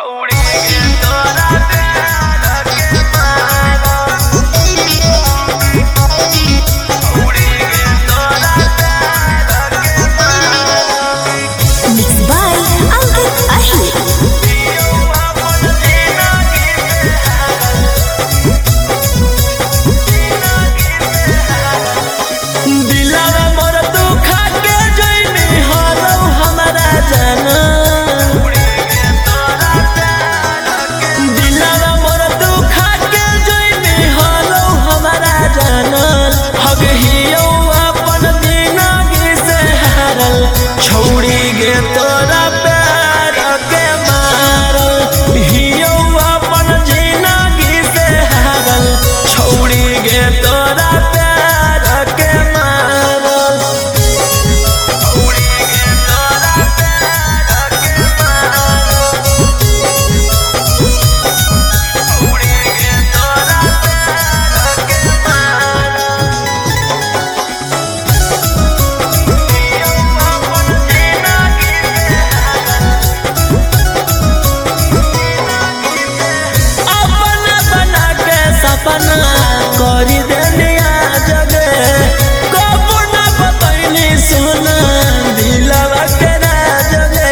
करी देनिया जगे कबो ना बतैनी सोना दिलवा के राजगे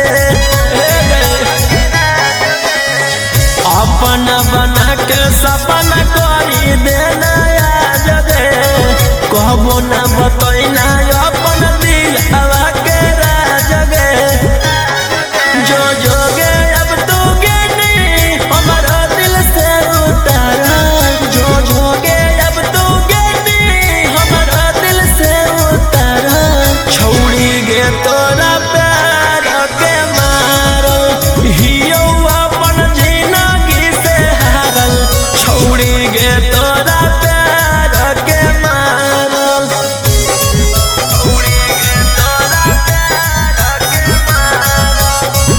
अपना बना के सपना करी देना जगे कबो ना बतैना अपन दिलवा के राजगे जो जोगे अब तू गेनी हमारा दिल से उतारा जो जोगे अब तू गेनी हमारा दिल से उतारा छोड़ी गे तोरा प्यार के मारो हियो अपन जिंदगी से हारल छोड़ी गे तोरा प्यार के मारो छोड़ी गे तोरा प्यार के मारो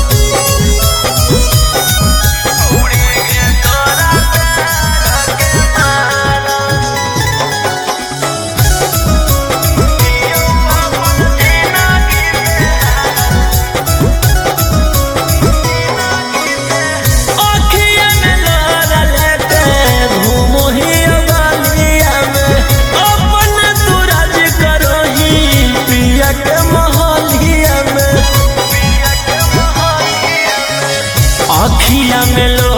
छोड़ी गे तोरा प्यार के मारो हियो अपन जिंदगी अखिया में लोरा लेके घूमो ही गलिया में अपन तू राज करो ही पिया के मोहलिया में अखिया में